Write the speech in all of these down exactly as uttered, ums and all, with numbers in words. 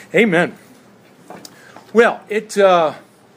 Amen. Well, it. Uh,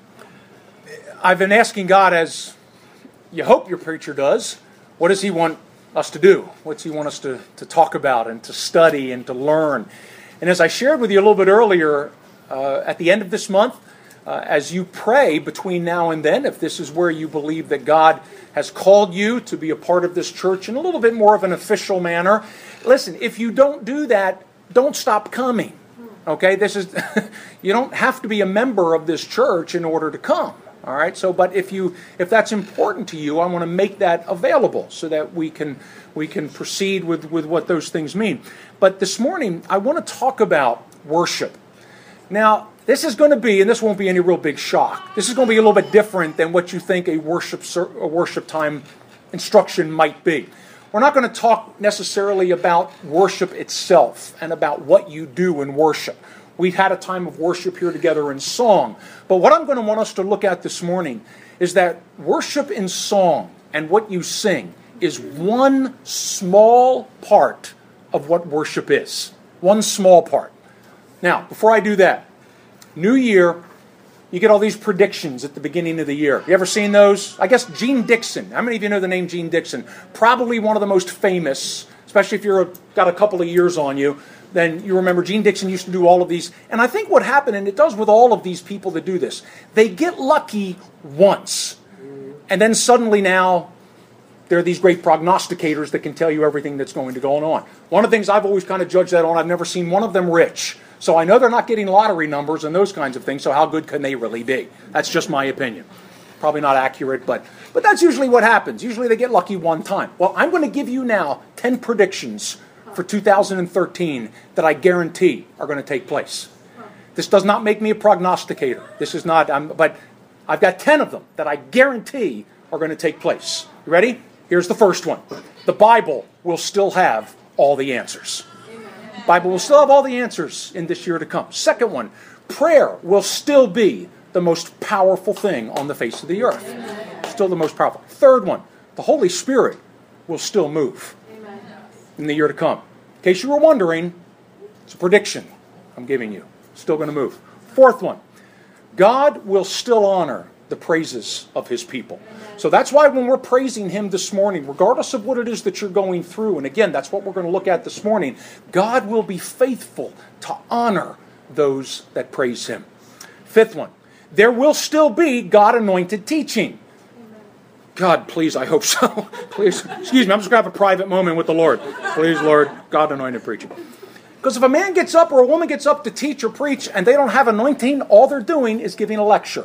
I've been asking God, as you hope your preacher does, what does He want us to do? What's He want us to, to talk about and to study and to learn? And as I shared with you a little bit earlier, uh, at the end of this month, uh, as you pray between now and then, if this is where you believe that God has called you to be a part of this church in a little bit more of an official manner, listen, if you don't do that, don't stop coming. Okay, this is you don't have to be a member of this church in order to come. All right, so but if you if that's important to you, I want to make that available so that we can we can proceed with, with what those things mean. But this morning I want to talk about worship. Now, this is going to be, and this won't be any real big shock, this is going to be a little bit different than what you think a worship a worship time instruction might be. We're not going to talk necessarily about worship itself and about what you do in worship. We've had a time of worship here together in song. But what I'm going to want us to look at this morning is that worship in song and what you sing is one small part of what worship is. One small part. Now, before I do that, New Year, you get all these predictions at the beginning of the year. You ever seen those? I guess Gene Dixon. How many of you know the name Gene Dixon? Probably one of the most famous, especially if you've got a couple of years on you. Then you remember Gene Dixon used to do all of these. And I think what happened, and it does with all of these people that do this, they get lucky once. And then suddenly now, there are these great prognosticators that can tell you everything that's going to go on. One of the things I've always kind of judged that on, I've never seen one of them rich. So I know they're not getting lottery numbers and those kinds of things, so how good can they really be? That's just my opinion. Probably not accurate, but, but that's usually what happens. Usually they get lucky one time. Well, I'm going to give you now ten predictions for two thousand thirteen that I guarantee are going to take place. This does not make me a prognosticator. This is not, I'm, but I've got ten of them that I guarantee are going to take place. You ready? Here's the first one. The Bible will still have all the answers. The Bible will still have all the answers in this year to come. Second one, prayer will still be the most powerful thing on the face of the earth. Still the most powerful. Third one, the Holy Spirit will still move in the year to come. In case you were wondering, it's a prediction I'm giving you. Still going to move. Fourth one, God will still honor the praises of His people. So that's why when we're praising Him this morning, regardless of what it is that you're going through, and again, that's what we're going to look at this morning, God will be faithful to honor those that praise Him. Fifth one, there will still be God-anointed teaching. God, please, I hope so. Please, excuse me, I'm just going to have a private moment with the Lord. Please, Lord, God-anointed preaching. Because if a man gets up or a woman gets up to teach or preach and they don't have anointing, all they're doing is giving a lecture.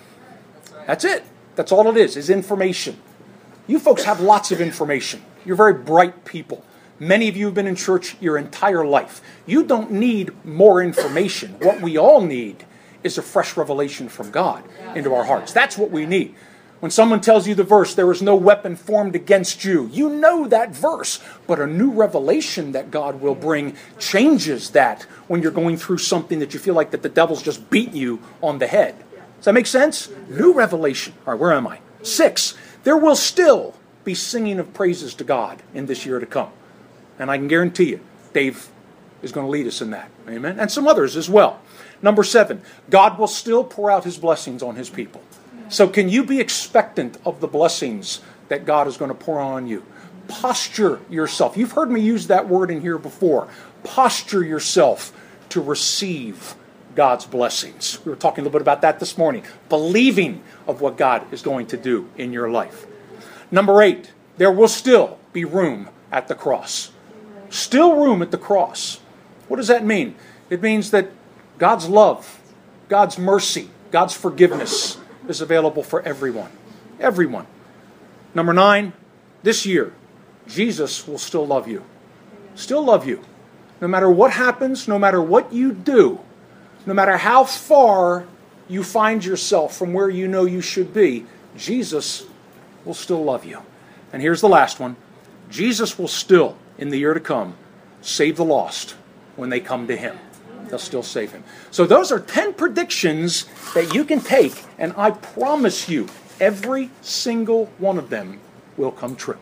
That's it. That's all it is, is information. You folks have lots of information. You're very bright people. Many of you have been in church your entire life. You don't need more information. What we all need is a fresh revelation from God into our hearts. That's what we need. When someone tells you the verse, there is no weapon formed against you, you know that verse, but a new revelation that God will bring changes that when you're going through something that you feel like that the devil's just beating you on the head. Does that make sense? New revelation. All right, where am I? Six, there will still be singing of praises to God in this year to come. And I can guarantee you, Dave is going to lead us in that. Amen? And some others as well. Number seven, God will still pour out His blessings on His people. So can you be expectant of the blessings that God is going to pour on you? Posture yourself. You've heard me use that word in here before. Posture yourself to receive God's blessings. We were talking a little bit about that this morning. Believing of what God is going to do in your life. Number eight, there will still be room at the cross. Still room at the cross. What does that mean? It means that God's love, God's mercy, God's forgiveness is available for everyone. Everyone. Number nine, this year, Jesus will still love you. Still love you. No matter what happens, no matter what you do, no matter how far you find yourself from where you know you should be, Jesus will still love you. And here's the last one. Jesus will still, in the year to come, save the lost when they come to Him. They'll still save Him. So those are ten predictions that you can take, and I promise you, every single one of them will come true.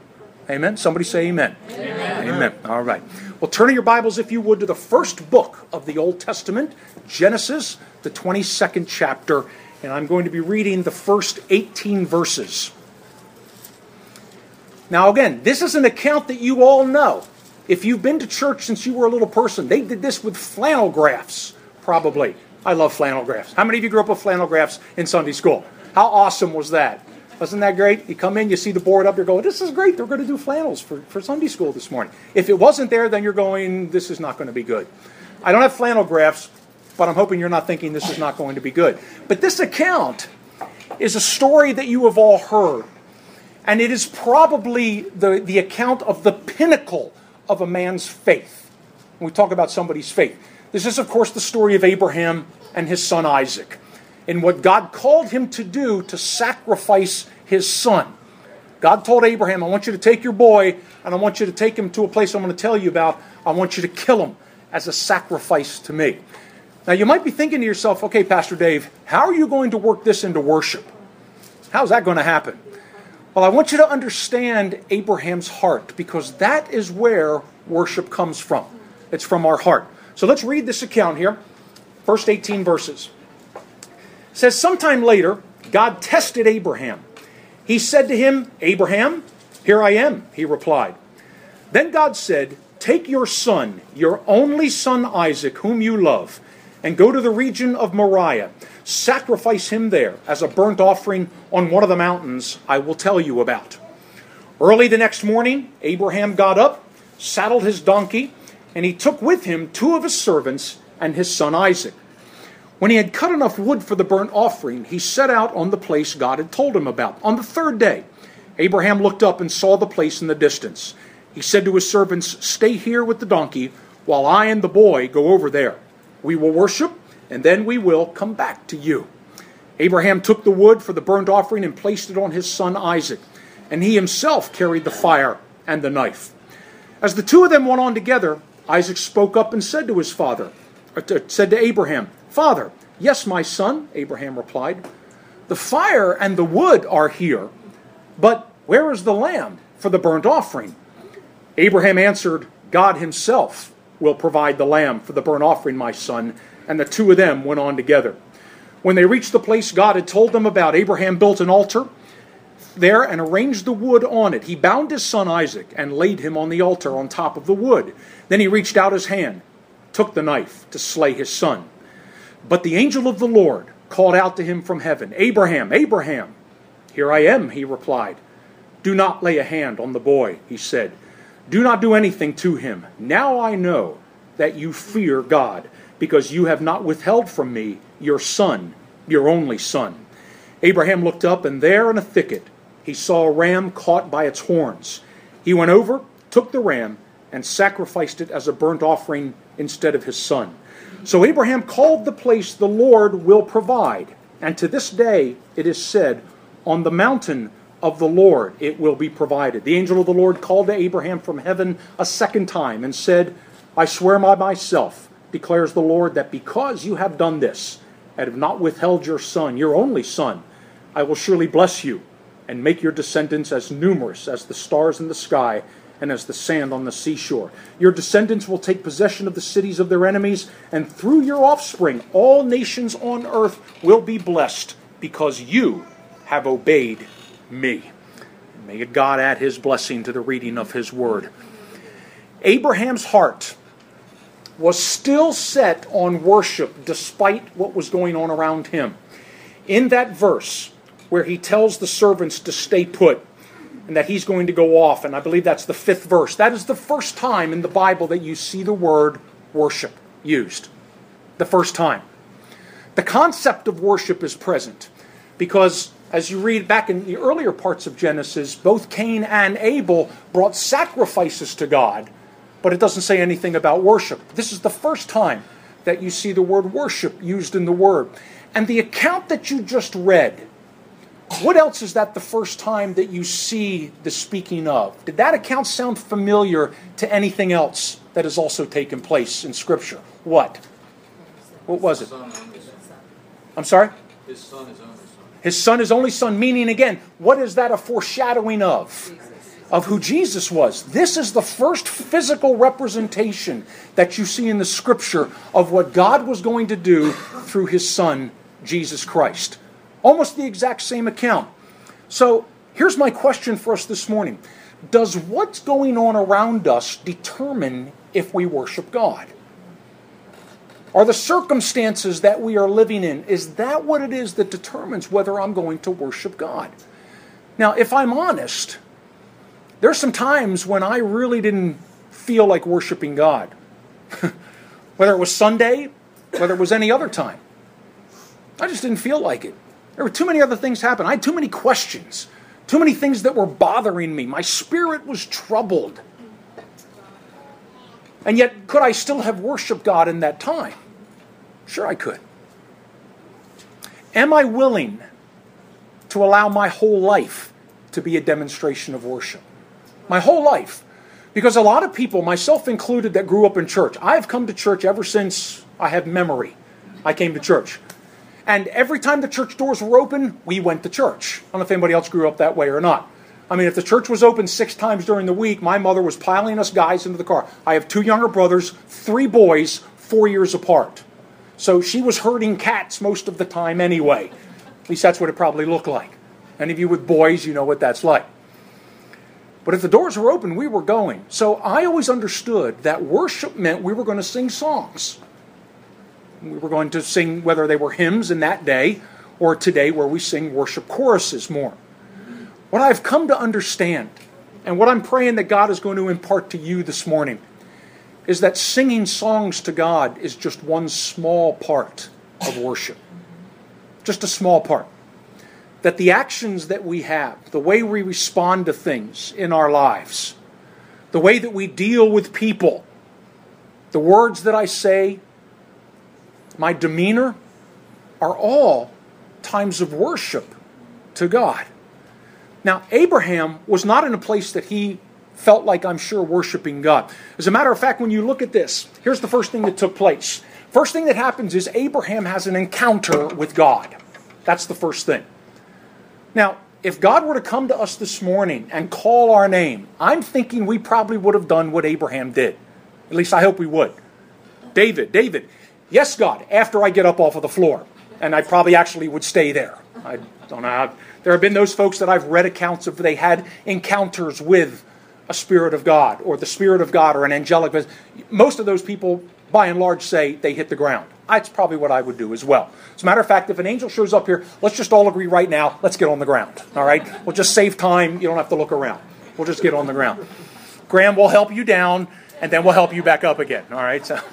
Amen? Somebody say amen. Amen. Amen. All right. Well, turn your Bibles, if you would, to the first book of the Old Testament, Genesis, the twenty-second chapter, and I'm going to be reading the first eighteen verses. Now, again, this is an account that you all know. If you've been to church since you were a little person, they did this with flannel graphs, probably. I love flannel graphs. How many of you grew up with flannel graphs in Sunday school? How awesome was that? Wasn't that great? You come in, you see the board up, you're going, this is great, they're going to do flannels for, for Sunday school this morning. If it wasn't there, then you're going, this is not going to be good. I don't have flannel graphs, but I'm hoping you're not thinking this is not going to be good. But this account is a story that you have all heard. And it is probably the, the account of the pinnacle of a man's faith. When we talk about somebody's faith. This is, of course, the story of Abraham and his son Isaac. And what God called him to do to sacrifice his son. God told Abraham, I want you to take your boy and I want you to take him to a place I'm going to tell you about. I want you to kill him as a sacrifice to me. Now you might be thinking to yourself, okay, Pastor Dave, how are you going to work this into worship? How's that going to happen? Well, I want you to understand Abraham's heart, because that is where worship comes from. It's from our heart. So let's read this account here. First eighteen verses. It says, sometime later, God tested Abraham. He said to him, Abraham, here I am, he replied. Then God said, take your son, your only son Isaac, whom you love, and go to the region of Moriah. Sacrifice him there as a burnt offering on one of the mountains I will tell you about. Early the next morning, Abraham got up, saddled his donkey, and he took with him two of his servants and his son Isaac. When he had cut enough wood for the burnt offering, he set out on the place God had told him about. On the third day, Abraham looked up and saw the place in the distance. He said to his servants, stay here with the donkey while I and the boy go over there. We will worship, and then we will come back to you. Abraham took the wood for the burnt offering and placed it on his son Isaac, and he himself carried the fire and the knife. As the two of them went on together, Isaac spoke up and said to his father, or to, said to Abraham, Father, yes, my son, Abraham replied. The fire and the wood are here, but where is the lamb for the burnt offering? Abraham answered, God himself will provide the lamb for the burnt offering, my son. And the two of them went on together. When they reached the place God had told them about, Abraham built an altar there and arranged the wood on it. He bound his son Isaac and laid him on the altar on top of the wood. Then he reached out his hand, took the knife to slay his son. But the angel of the Lord called out to him from heaven, Abraham, Abraham. Here I am, he replied. Do not lay a hand on the boy, he said. Do not do anything to him. Now I know that you fear God, because you have not withheld from me your son, your only son. Abraham looked up, and there in a thicket he saw a ram caught by its horns. He went over, took the ram, and sacrificed it as a burnt offering instead of his son. So Abraham called the place the Lord will provide. And to this day it is said, on the mountain of the Lord it will be provided. The angel of the Lord called to Abraham from heaven a second time and said, I swear by myself, declares the Lord, that because you have done this and have not withheld your son, your only son, I will surely bless you and make your descendants as numerous as the stars in the sky and as the sand on the seashore. Your descendants will take possession of the cities of their enemies, and through your offspring all nations on earth will be blessed, because you have obeyed me. May God add his blessing to the reading of his word. Abraham's heart was still set on worship despite what was going on around him. In that verse where he tells the servants to stay put and that he's going to go off, and I believe that's the fifth verse, that is the first time in the Bible that you see the word worship used. The first time. The concept of worship is present because as you read back in the earlier parts of Genesis, both Cain and Abel brought sacrifices to God, but it doesn't say anything about worship. This is the first time that you see the word worship used in the Word. And the account that you just read, what else is that the first time that you see the speaking of? Did that account sound familiar to anything else that has also taken place in Scripture? What? What was it? I'm sorry? His son is only son. His son is only son, meaning again, what is that a foreshadowing of? of who Jesus was. This is the first physical representation that you see in the Scripture of what God was going to do through His Son, Jesus Christ. Almost the exact same account. So, here's my question for us this morning. Does what's going on around us determine if we worship God? Are the circumstances that we are living in, is that what it is that determines whether I'm going to worship God? Now, if I'm honest, there's some times when I really didn't feel like worshiping God. Whether it was Sunday, whether it was any other time. I just didn't feel like it. There were too many other things happening. I had too many questions. Too many things that were bothering me. My spirit was troubled. And yet, could I still have worshiped God in that time? Sure I could. Am I willing to allow my whole life to be a demonstration of worship? My whole life. Because a lot of people, myself included, that grew up in church, I've come to church ever since I have memory. I came to church. And every time the church doors were open, we went to church. I don't know if anybody else grew up that way or not. I mean, if the church was open six times during the week, my mother was piling us guys into the car. I have two younger brothers, three boys, four years apart. So she was herding cats most of the time anyway. At least that's what it probably looked like. Any of you with boys, you know what that's like. But if the doors were open, we were going. So I always understood that worship meant we were going to sing songs. We were going to sing whether they were hymns in that day or today where we sing worship choruses more. What I've come to understand, and what I'm praying that God is going to impart to you this morning, is that singing songs to God is just one small part of worship. Just a small part. That the actions that we have, the way we respond to things in our lives, the way that we deal with people, the words that I say, my demeanor, are all times of worship to God. Now, Abraham was not in a place that he felt like, I'm sure, worshiping God. As a matter of fact, when you look at this, here's the first thing that took place. First thing that happens is Abraham has an encounter with God. That's the first thing. Now, if God were to come to us this morning and call our name, I'm thinking we probably would have done what Abraham did. At least I hope we would. David, David, yes, God, after I get up off of the floor. And I probably actually would stay there. I don't know how. There have been those folks that I've read accounts of, they had encounters with a spirit of God, or the spirit of God, or an angelic. Most of those people, by and large, say they hit the ground. That's probably what I would do as well. As a matter of fact, if an angel shows up here, let's just all agree right now, let's get on the ground. All right? We'll just save time. You don't have to look around. We'll just get on the ground. Graham will help you down, and then we'll help you back up again. All right? So,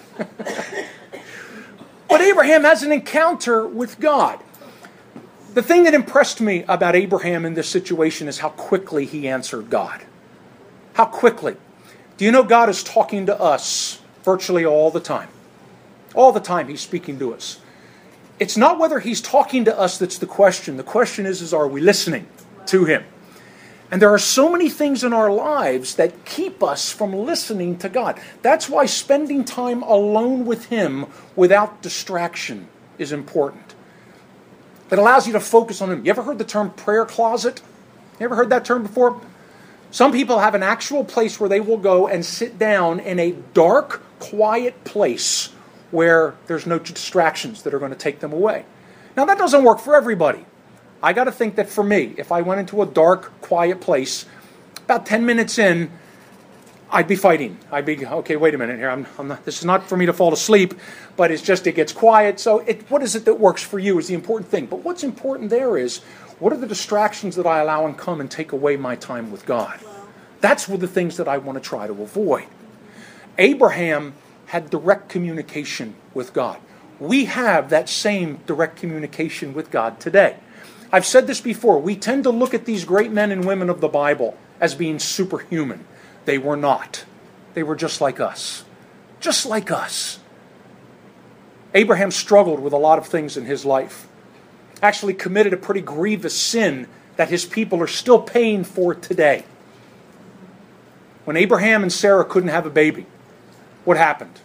but Abraham has an encounter with God. The thing that impressed me about Abraham in this situation is how quickly he answered God. How quickly. Do you know God is talking to us virtually all the time? All the time He's speaking to us. It's not whether He's talking to us that's the question. The question is, is are we listening to Him? And there are so many things in our lives that keep us from listening to God. That's why spending time alone with Him without distraction is important. It allows you to focus on Him. You ever heard the term prayer closet? You ever heard that term before? Some people have an actual place where they will go and sit down in a dark, quiet place where there's no distractions that are going to take them away. Now, that doesn't work for everybody. I got to think that for me, if I went into a dark, quiet place, about ten minutes in, I'd be fighting. I'd be, okay, wait a minute here. I'm, I'm not, this is not for me to fall asleep, but it's just, it gets quiet. So it, what is it that works for you is the important thing. But what's important there is, what are the distractions that I allow and come and take away my time with God? That's one of the things that I want to try to avoid. Abraham had direct communication with God. We have that same direct communication with God today. I've said this before. We tend to look at these great men and women of the Bible as being superhuman. They were not. They were just like us. Just like us. Abraham struggled with a lot of things in his life. Actually committed a pretty grievous sin that his people are still paying for today. When Abraham and Sarah couldn't have a baby, what happened?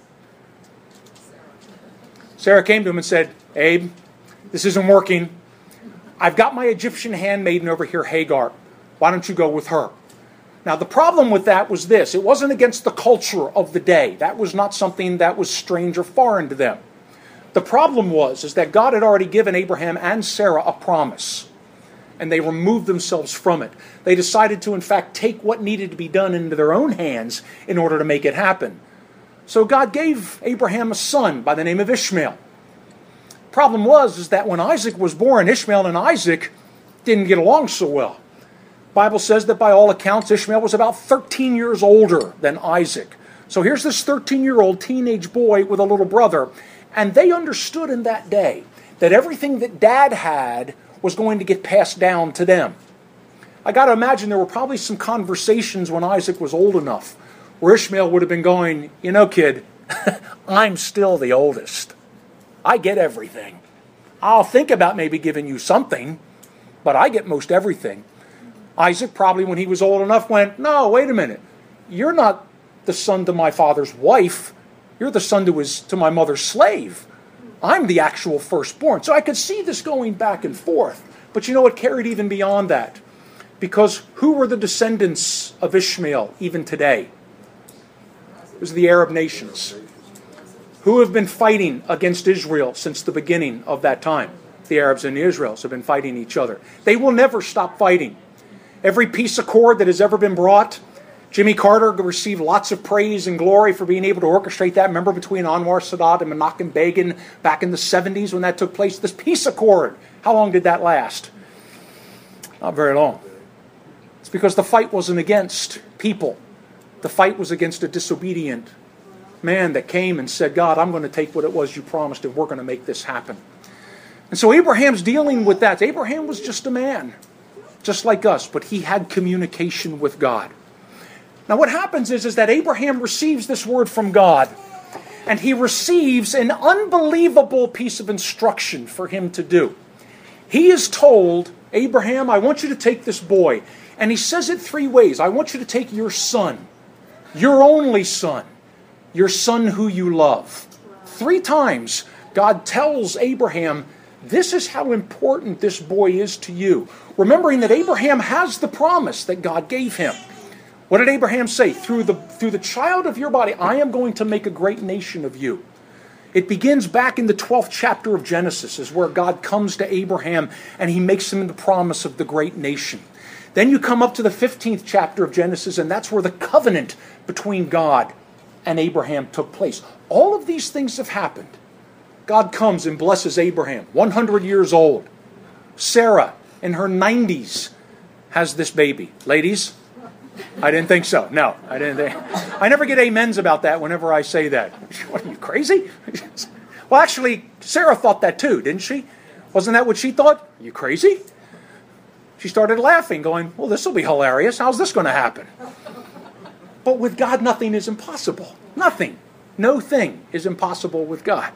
Sarah came to him and said, Abe, this isn't working. I've got my Egyptian handmaiden over here, Hagar. Why don't you go with her? Now, the problem with that was this. It wasn't against the culture of the day. That was not something that was strange or foreign to them. The problem was is that God had already given Abraham and Sarah a promise, and they removed themselves from it. They decided to, in fact, take what needed to be done into their own hands in order to make it happen. So God gave Abraham a son by the name of Ishmael. Problem was is that when Isaac was born, Ishmael and Isaac didn't get along so well. The Bible says that by all accounts, Ishmael was about thirteen years older than Isaac. So here's this thirteen-year-old teenage boy with a little brother, and they understood in that day that everything that Dad had was going to get passed down to them. I got to imagine there were probably some conversations when Isaac was old enough where Ishmael would have been going, you know, kid, I'm still the oldest. I get everything. I'll think about maybe giving you something, but I get most everything. Isaac probably, when he was old enough, went, no, wait a minute. You're not the son to my father's wife. You're the son to his to my mother's slave. I'm the actual firstborn. So I could see this going back and forth. But you know, it carried even beyond that. Because who were the descendants of Ishmael even today? It was the Arab nations. Who have been fighting against Israel since the beginning of that time? The Arabs and the Israelis have been fighting each other. They will never stop fighting. Every peace accord that has ever been brought, Jimmy Carter received lots of praise and glory for being able to orchestrate that. Remember between Anwar Sadat and Menachem Begin back in the seventies when that took place? This peace accord, how long did that last? Not very long. It's because the fight wasn't against people. The fight was against a disobedient man that came and said, God, I'm going to take what it was you promised and we're going to make this happen. And so Abraham's dealing with that. Abraham was just a man, just like us, but he had communication with God. Now what happens is, is that Abraham receives this word from God, and he receives an unbelievable piece of instruction for him to do. He is told, Abraham, I want you to take this boy, and he says it three ways. I want you to take your son, your only son, your son who you love. Three times God tells Abraham, this is how important this boy is to you. Remembering that Abraham has the promise that God gave him. What did Abraham say? Through the, through the child of your body, I am going to make a great nation of you. It begins back in the twelfth chapter of Genesis, is where God comes to Abraham and he makes him the promise of the great nation. Then you come up to the fifteenth chapter of Genesis, and that's where the covenant between God and Abraham took place. All of these things have happened. God comes and blesses Abraham, one hundred years old. Sarah, in her nineties, has this baby. Ladies, I didn't think so. No, I didn't think. I never get amens about that whenever I say that. What, are you crazy? Well, actually, Sarah thought that too, didn't she? Wasn't that what she thought? Are you crazy? She started laughing, going, well, this will be hilarious. How's this going to happen? But with God, nothing is impossible. Nothing. No thing is impossible with God.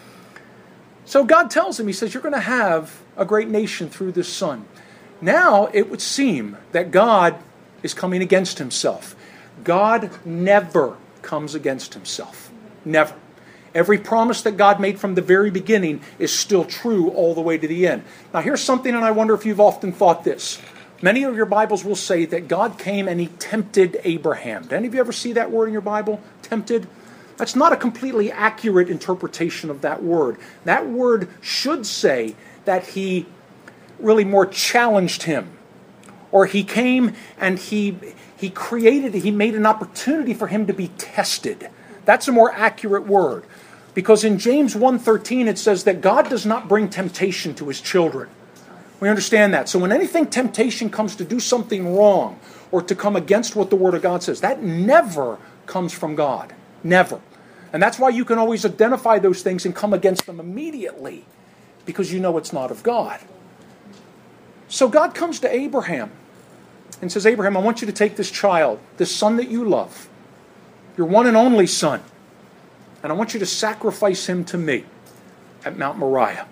So God tells him, he says, you're going to have a great nation through this son. Now, it would seem that God is coming against himself. God never comes against himself. Never. Every promise that God made from the very beginning is still true all the way to the end. Now here's something, and I wonder if you've often thought this. Many of your Bibles will say that God came and he tempted Abraham. Did any of you ever see that word in your Bible? Tempted? That's not a completely accurate interpretation of that word. That word should say that he really more challenged him. Or he came and he he created, he made an opportunity for him to be tested. That's a more accurate word. Because in James one thirteen it says that God does not bring temptation to his children. We understand that. So when anything temptation comes to do something wrong or to come against what the Word of God says, that never comes from God. Never. And that's why you can always identify those things and come against them immediately, because you know it's not of God. So God comes to Abraham and says, Abraham, I want you to take this child, this son that you love, your one and only son, and I want you to sacrifice him to me at Mount Moriah.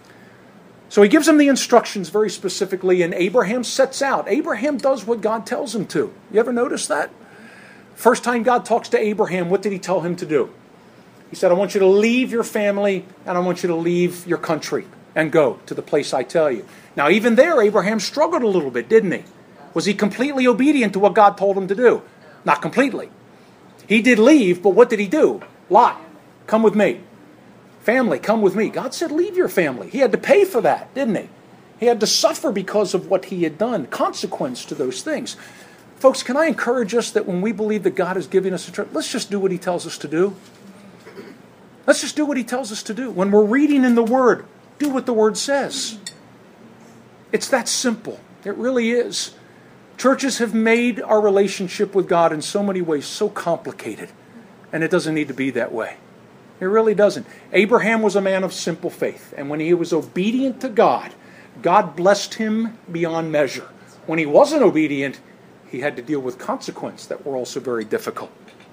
So he gives him the instructions very specifically, and Abraham sets out. Abraham does what God tells him to. You ever notice that? First time God talks to Abraham, what did he tell him to do? He said, I want you to leave your family and I want you to leave your country and go to the place I tell you. Now even there, Abraham struggled a little bit, didn't he? Was he completely obedient to what God told him to do? Not completely. He did leave, but what did he do? Lot, come with me. Family, come with me. God said, leave your family. He had to pay for that, didn't he? He had to suffer because of what he had done. Consequence to those things. Folks, can I encourage us that when we believe that God is giving us a church, let's just do what he tells us to do. Let's just do what he tells us to do. When we're reading in the Word, do what the Word says. It's that simple. It really is. Churches have made our relationship with God in so many ways so complicated, and it doesn't need to be that way. It really doesn't. Abraham was a man of simple faith, and when he was obedient to God, God blessed him beyond measure. When he wasn't obedient, he had to deal with consequences that were also very difficult.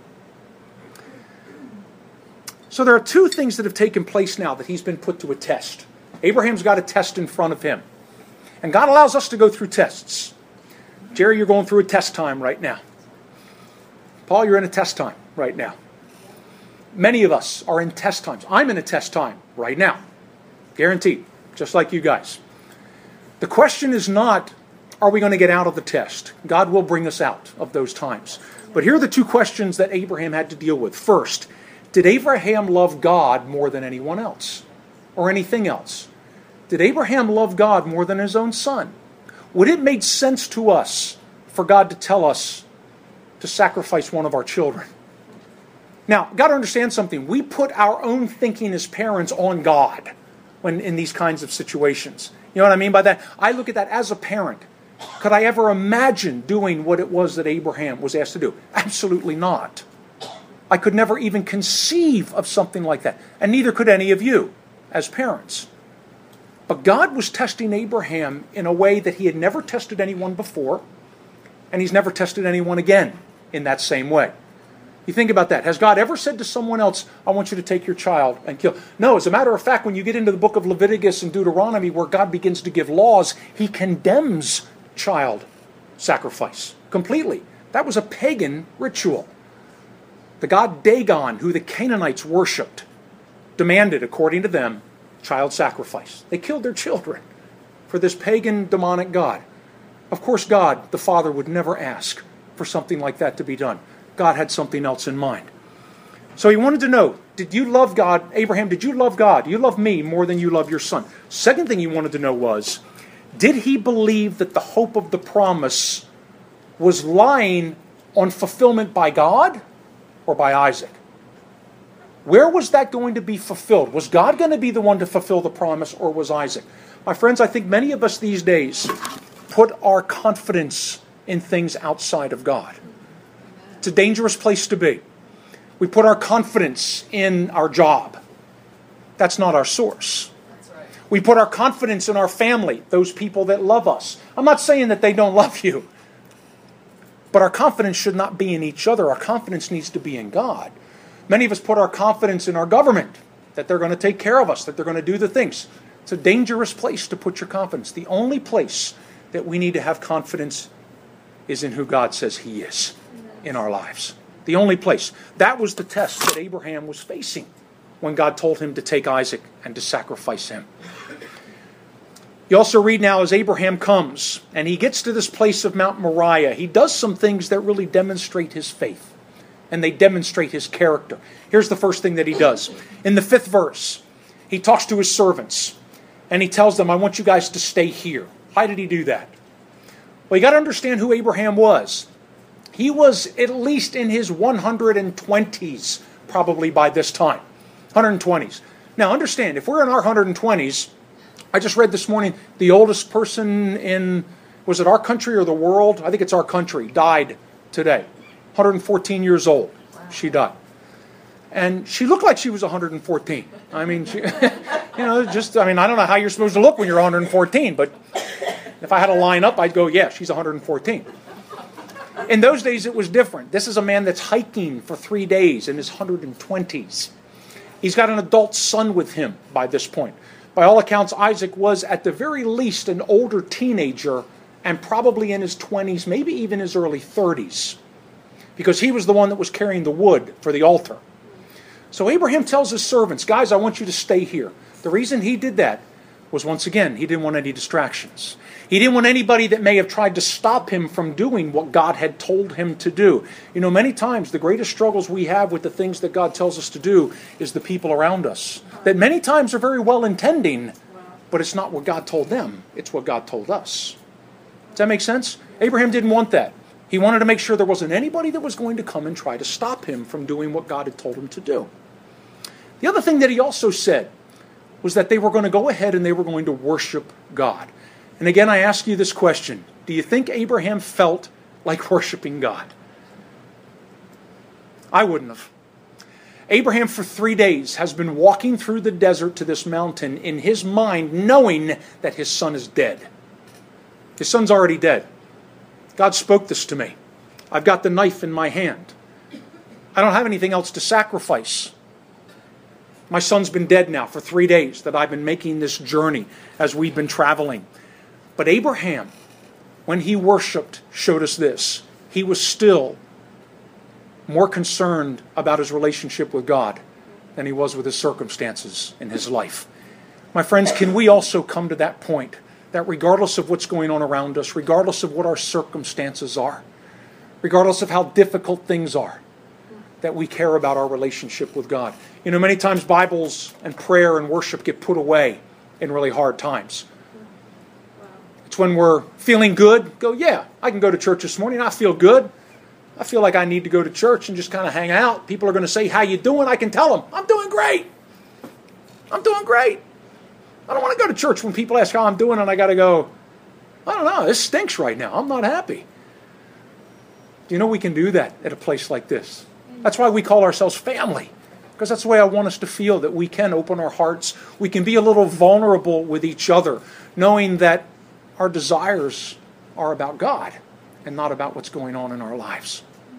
So there are two things that have taken place now that he's been put to a test. Abraham's got a test in front of him. And God allows us to go through tests. Jerry, you're going through a test time right now. Paul, you're in a test time right now. Many of us are in test times. I'm in a test time right now. Guaranteed. Just like you guys. The question is not, are we going to get out of the test? God will bring us out of those times. But here are the two questions that Abraham had to deal with. First, did Abraham love God more than anyone else? Or anything else? Did Abraham love God more than his own son? Would it make sense to us for God to tell us to sacrifice one of our children? Now, got to understand something. We put our own thinking as parents on God when in these kinds of situations. You know what I mean by that? I look at that as a parent. Could I ever imagine doing what it was that Abraham was asked to do? Absolutely not. I could never even conceive of something like that. And neither could any of you as parents. But God was testing Abraham in a way that he had never tested anyone before, and he's never tested anyone again in that same way. You think about that. Has God ever said to someone else, I want you to take your child and kill? No, as a matter of fact, when you get into the book of Leviticus and Deuteronomy, where God begins to give laws, he condemns child sacrifice completely. That was a pagan ritual. The god Dagon, who the Canaanites worshipped, demanded, according to them, child sacrifice. They killed their children for this pagan demonic god. Of course, God, the Father, would never ask for something like that to be done. God had something else in mind. So he wanted to know, did you love God? Abraham, did you love God? You love me more than you love your son. Second thing he wanted to know was, did he believe that the hope of the promise was lying on fulfillment by God or by Isaac? Where was that going to be fulfilled? Was God going to be the one to fulfill the promise, or was Isaac? My friends, I think many of us these days put our confidence in things outside of God. It's a dangerous place to be. We put our confidence in our job. That's not our source. That's right. We put our confidence in our family, those people that love us. I'm not saying that they don't love you, but our confidence should not be in each other. Our confidence needs to be in God. Many of us put our confidence in our government, that they're going to take care of us, that they're going to do the things. It's a dangerous place to put your confidence. The only place that we need to have confidence is in who God says He is in our lives. The only place. That was the test that Abraham was facing when God told him to take Isaac and to sacrifice him. You also read now as Abraham comes and he gets to this place of Mount Moriah, he does some things that really demonstrate his faith. And they demonstrate his character. Here's the first thing that he does. In the fifth verse, he talks to his servants. And he tells them, I want you guys to stay here. Why did he do that? Well, you got to understand who Abraham was. He was at least in his one hundred twenties, probably by this time. one hundred twenties. Now understand, if we're in our one hundred twenties, I just read this morning, the oldest person in, was it our country or the world? I think it's our country, died today. one hundred fourteen years old. Wow. She died. And she looked like she was one hundred fourteen. I mean, she, you know, just, I mean, I don't know how you're supposed to look when you're one hundred fourteen, but if I had a line up, I'd go, yeah, she's one hundred fourteen. In those days, it was different. This is a man that's hiking for three days in his one hundred twenties. He's got an adult son with him by this point. By all accounts, Isaac was at the very least an older teenager and probably in his twenties, maybe even his early thirties. Because he was the one that was carrying the wood for the altar. So Abraham tells his servants, guys, I want you to stay here. The reason he did that was, once again, he didn't want any distractions. He didn't want anybody that may have tried to stop him from doing what God had told him to do. You know, many times the greatest struggles we have with the things that God tells us to do is the people around us, that many times are very well intending, but it's not what God told them. It's what God told us. Does that make sense? Abraham didn't want that. He wanted to make sure there wasn't anybody that was going to come and try to stop him from doing what God had told him to do. The other thing that he also said was that they were going to go ahead and they were going to worship God. And again, I ask you this question. Do you think Abraham felt like worshiping God? I wouldn't have. Abraham for three days has been walking through the desert to this mountain in his mind, knowing that his son is dead. His son's already dead. God spoke this to me. I've got the knife in my hand. I don't have anything else to sacrifice. My son's been dead now for three days that I've been making this journey as we've been traveling. But Abraham, when he worshiped, showed us this. He was still more concerned about his relationship with God than he was with his circumstances in his life. My friends, can we also come to that point that regardless of what's going on around us, regardless of what our circumstances are, regardless of how difficult things are, that we care about our relationship with God? You know, many times Bibles and prayer and worship get put away in really hard times. It's when we're feeling good, go, yeah, I can go to church this morning. I feel good. I feel like I need to go to church and just kind of hang out. People are going to say, how you doing? I can tell them, I'm doing great. I'm doing great. I don't want to go to church when people ask how I'm doing and I got to go, I don't know, this stinks right now. I'm not happy. Do you know we can do that at a place like this? That's why we call ourselves family. Because that's the way I want us to feel, that we can open our hearts. We can be a little vulnerable with each other, knowing that our desires are about God and not about what's going on in our lives.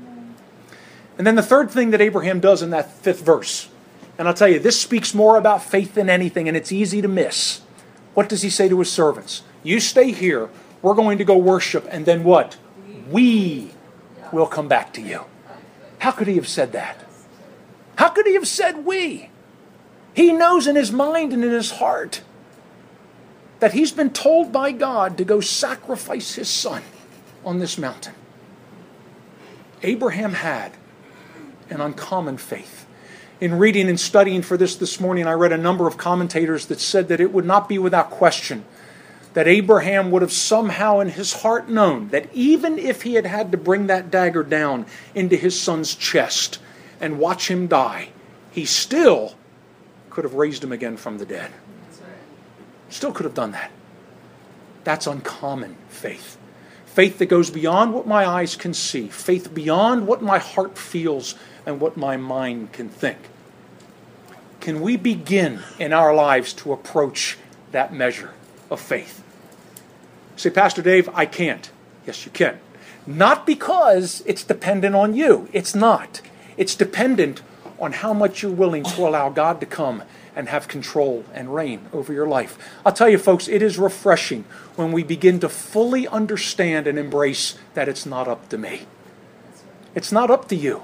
And then the third thing that Abraham does in that fifth verse, and I'll tell you, this speaks more about faith than anything, and it's easy to miss. What does he say to his servants? You stay here. We're going to go worship, and then what? We will come back to you. How could he have said that? How could he have said we? He knows in his mind and in his heart that he's been told by God to go sacrifice his son on this mountain. Abraham had an uncommon faith. In reading and studying for this this morning, I read a number of commentators that said that it would not be without question that Abraham would have somehow in his heart known that even if he had had to bring that dagger down into his son's chest and watch him die, he still could have raised him again from the dead. Still could have done that. That's uncommon faith. Faith that goes beyond what my eyes can see. Faith beyond what my heart feels and what my mind can think. Can we begin in our lives to approach that measure of faith? Say, Pastor Dave, I can't. Yes, you can. Not because it's dependent on you. It's not. It's dependent on how much you're willing to allow God to come and have control and reign over your life. I'll tell you, folks, it is refreshing when we begin to fully understand and embrace that it's not up to me. It's not up to you.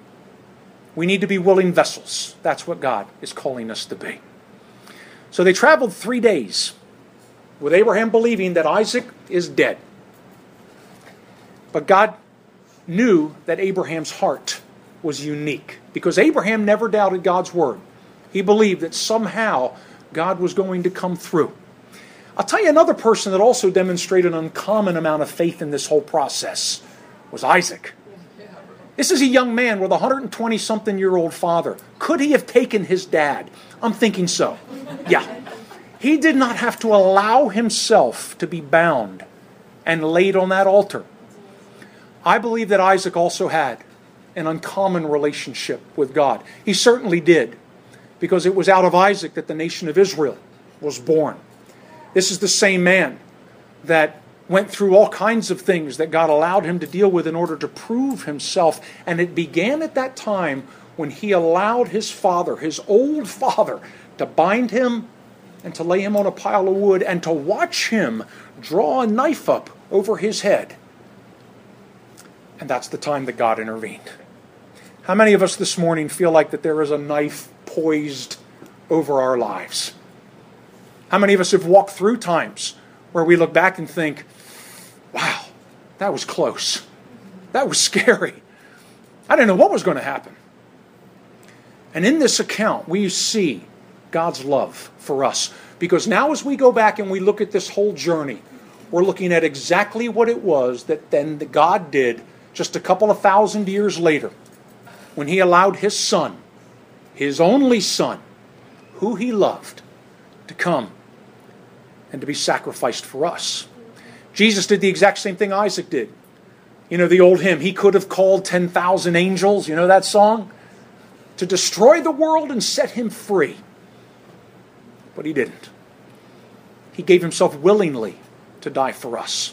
We need to be willing vessels. That's what God is calling us to be. So they traveled three days with Abraham believing that Isaac is dead. But God knew that Abraham's heart was unique because Abraham never doubted God's word. He believed that somehow God was going to come through. I'll tell you another person that also demonstrated an uncommon amount of faith in this whole process was Isaac. This is a young man with a one hundred twenty-something-year-old father. Could he have taken his dad? I'm thinking so. Yeah. He did not have to allow himself to be bound and laid on that altar. I believe that Isaac also had an uncommon relationship with God. He certainly did, because it was out of Isaac that the nation of Israel was born. This is the same man that went through all kinds of things that God allowed him to deal with in order to prove himself. And it began at that time when he allowed his father, his old father, to bind him and to lay him on a pile of wood and to watch him draw a knife up over his head. And that's the time that God intervened. How many of us this morning feel like that there is a knife poised over our lives? How many of us have walked through times where we look back and think, wow, that was close. That was scary. I didn't know what was going to happen. And in this account, we see God's love for us. Because now as we go back and we look at this whole journey, we're looking at exactly what it was that then God did just a couple of thousand years later, when He allowed His Son, His only Son, who He loved, to come and to be sacrificed for us. Jesus did the exact same thing Isaac did. You know the old hymn, he could have called ten thousand angels, you know that song? To destroy the world and set him free. But he didn't. He gave himself willingly to die for us.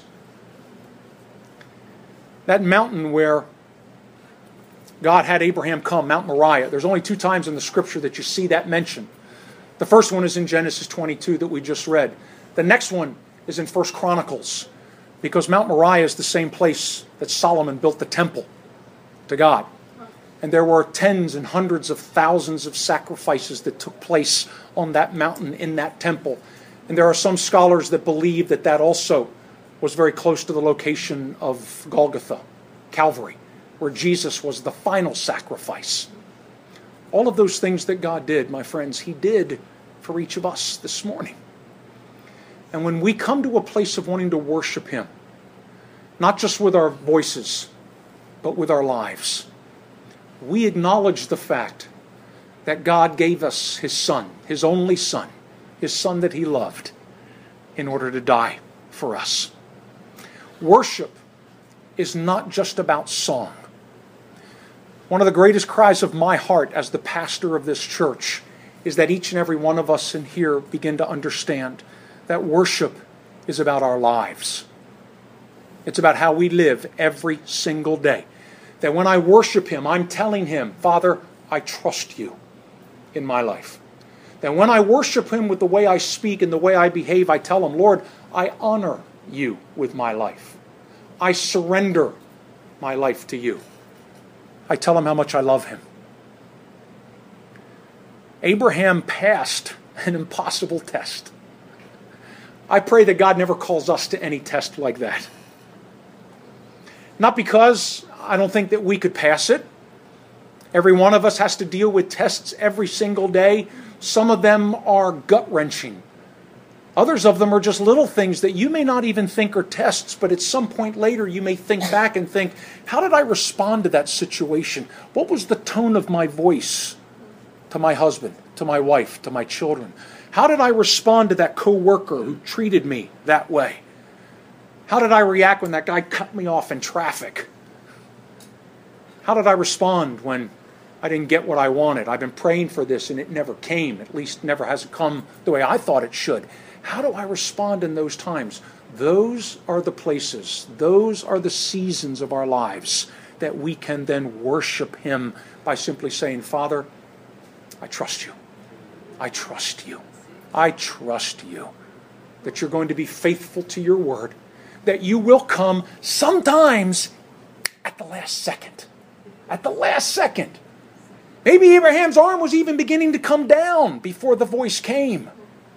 That mountain where God had Abraham come, Mount Moriah, there's only two times in the scripture that you see that mentioned. The first one is in Genesis twenty-two that we just read. The next one is in First Chronicles, because Mount Moriah is the same place that Solomon built the temple to God. And there were tens and hundreds of thousands of sacrifices that took place on that mountain in that temple. And there are some scholars that believe that that also was very close to the location of Golgotha, Calvary, where Jesus was the final sacrifice. All of those things that God did, my friends, He did for each of us this morning. And when we come to a place of wanting to worship Him, not just with our voices, but with our lives, we acknowledge the fact that God gave us His Son, His only Son, His Son that He loved, in order to die for us. Worship is not just about song. One of the greatest cries of my heart as the pastor of this church is that each and every one of us in here begin to understand that worship is about our lives. It's about how we live every single day. That when I worship Him, I'm telling Him, Father, I trust You in my life. That when I worship Him with the way I speak and the way I behave, I tell Him, Lord, I honor You with my life. I surrender my life to You. I tell Him how much I love Him. Abraham passed an impossible test. I pray that God never calls us to any test like that. Not because I don't think that we could pass it. Every one of us has to deal with tests every single day. Some of them are gut-wrenching. Others of them are just little things that you may not even think are tests, but at some point later you may think back and think, how did I respond to that situation? What was the tone of my voice to my husband, to my wife, to my children? How did I respond to that coworker who treated me that way? How did I react when that guy cut me off in traffic? How did I respond when I didn't get what I wanted? I've been praying for this and it never came. At least never hasn't come the way I thought it should. How do I respond in those times? Those are the places, those are the seasons of our lives that we can then worship Him by simply saying, Father, I trust You. I trust You. I trust You that You're going to be faithful to Your word, that You will come sometimes at the last second. At the last second. Maybe Abraham's arm was even beginning to come down before the voice came.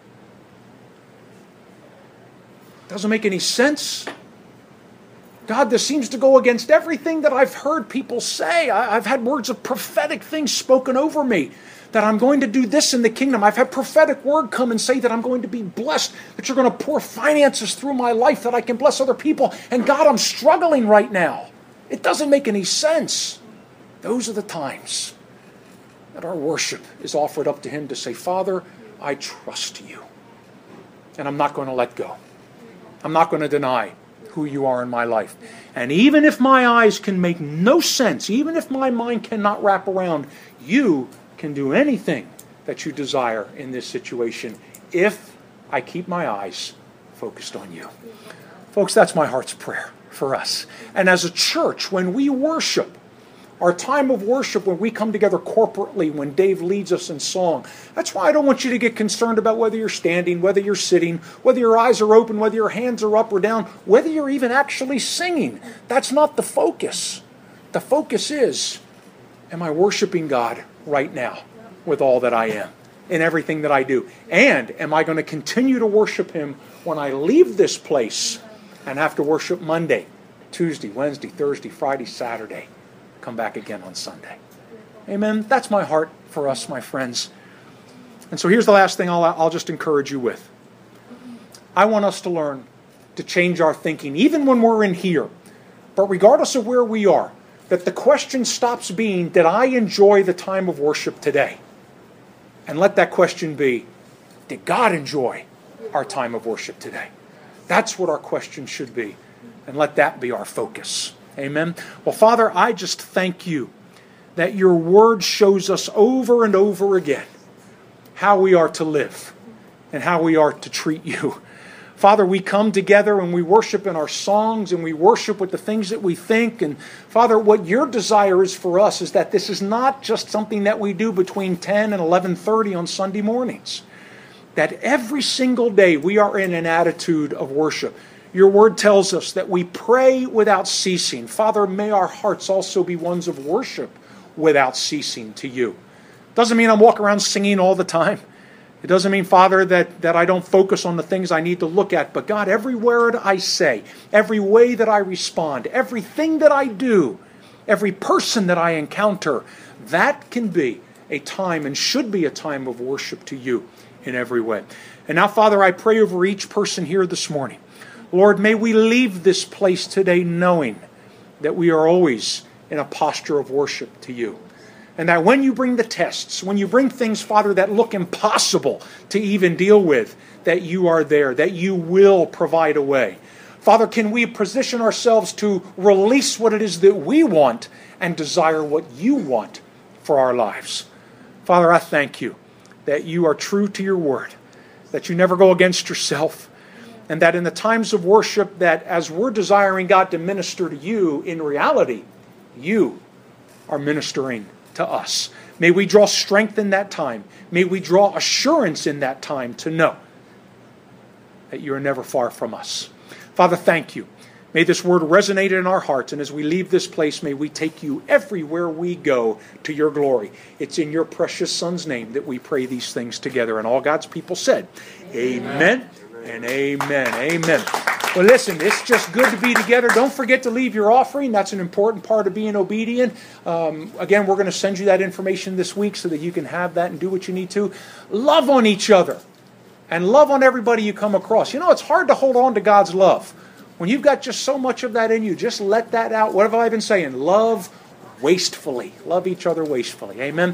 Doesn't make any sense. God, this seems to go against everything that I've heard people say. I, I've had words of prophetic things spoken over me, that I'm going to do this in the kingdom. I've had prophetic word come and say that I'm going to be blessed, that You're going to pour finances through my life, that I can bless other people. And God, I'm struggling right now. It doesn't make any sense. Those are the times that our worship is offered up to Him to say, Father, I trust You. And I'm not going to let go. I'm not going to deny who You are in my life. And even if my eyes can make no sense, even if my mind cannot wrap around, You can do anything that You desire in this situation if I keep my eyes focused on You. Folks, that's my heart's prayer for us. And as a church, when we worship, our time of worship, when we come together corporately, when Dave leads us in song, that's why I don't want you to get concerned about whether you're standing, whether you're sitting, whether your eyes are open, whether your hands are up or down, whether you're even actually singing. That's not the focus. The focus is, am I worshiping God right now with all that I am? in everything that I do? And am I going to continue to worship Him when I leave this place and have to worship Monday, Tuesday, Wednesday, Thursday, Friday, Saturday, come back again on Sunday? Amen. That's my heart for us, my friends. And so here's the last thing I'll, I'll just encourage you with. I want us to learn to change our thinking, even when we're in here. But regardless of where we are, that the question stops being, did I enjoy the time of worship today? And let that question be, did God enjoy our time of worship today? That's what our question should be. And let that be our focus. Amen. Well, Father, I just thank you that your word shows us over and over again how we are to live and how we are to treat you. Father, we come together and we worship in our songs and we worship with the things that we think. And Father, what your desire is for us is that this is not just something that we do between ten and eleven thirty on Sunday mornings. That every single day we are in an attitude of worship. Your word tells us that we pray without ceasing. Father, may our hearts also be ones of worship without ceasing to you. Doesn't mean I'm walking around singing all the time. It doesn't mean, Father, that, that I don't focus on the things I need to look at. But God, every word I say, every way that I respond, everything that I do, every person that I encounter, that can be a time and should be a time of worship to you in every way. And now, Father, I pray over each person here this morning. Lord, may we leave this place today knowing that we are always in a posture of worship to you. And that when you bring the tests, when you bring things, Father, that look impossible to even deal with, that you are there, that you will provide a way. Father, can we position ourselves to release what it is that we want and desire what you want for our lives? Father, I thank you that you are true to your word, that you never go against yourself, and that in the times of worship, that as we're desiring, God, to minister to you, in reality, you are ministering to us. May we draw strength in that time. May we draw assurance in that time to know that you are never far from us. Father, thank you. May this word resonate in our hearts, and as we leave this place, may we take you everywhere we go to your glory. It's in your precious Son's name that we pray these things together. And all God's people said, Amen, amen and amen. Amen. Well, listen, it's just good to be together. Don't forget to leave your offering. That's an important part of being obedient. Um, again, we're going to send you that information this week so that you can have that and do what you need to. Love on each other and love on everybody you come across. You know, it's hard to hold on to God's love. When you've got just so much of that in you, just let that out. What have I been saying? Love wastefully. Love each other wastefully. Amen.